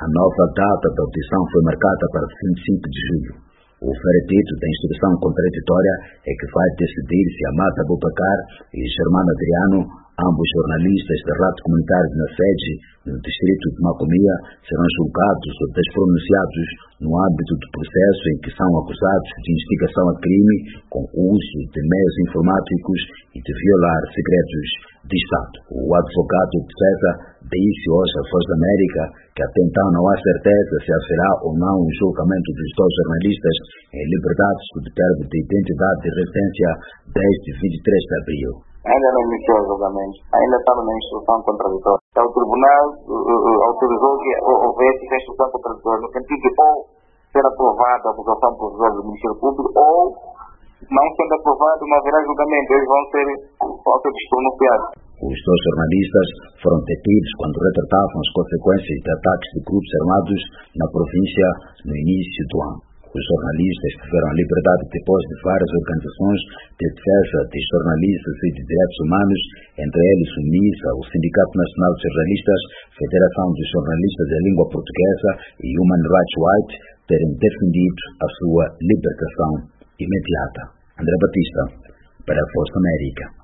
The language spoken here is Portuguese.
A nova data da audição foi marcada para 25 de julho. O veredito da instrução contraditória é que vai decidir se Amata Abubakar e Germano Adriano, ambos jornalistas da rádio comunitária na sede no distrito de Macomia, serão julgados ou despronunciados no âmbito do processo em que são acusados de instigação a crime com uso de meios informáticos e de violar segredos de Estado. O advogado de defesa disse hoje à Voz da América que até então não há certeza se haverá ou não um julgamento dos dois jornalistas em liberdade sob termo de identidade e residência desde 23 de abril. Ainda não iniciou o julgamento, ainda estamos na instrução contraditória. O tribunal autorizou que houvesse essa instrução contraditória, no sentido de ou ser aprovada a acusação provisória do Ministério Público, ou, não sendo aprovado, não haverá julgamento, eles vão ser despronunciados. Os dois jornalistas foram detidos quando retratavam as consequências de ataques de grupos armados na província no início do ano. Os jornalistas tiveram a liberdade depois de várias organizações de defesa de jornalistas e de direitos humanos, entre eles o MISA, o Sindicato Nacional de Jornalistas, Federação dos Jornalistas da Língua Portuguesa e Human Rights Watch, terem defendido a sua libertação imediata. André Batista, para a Voz da América.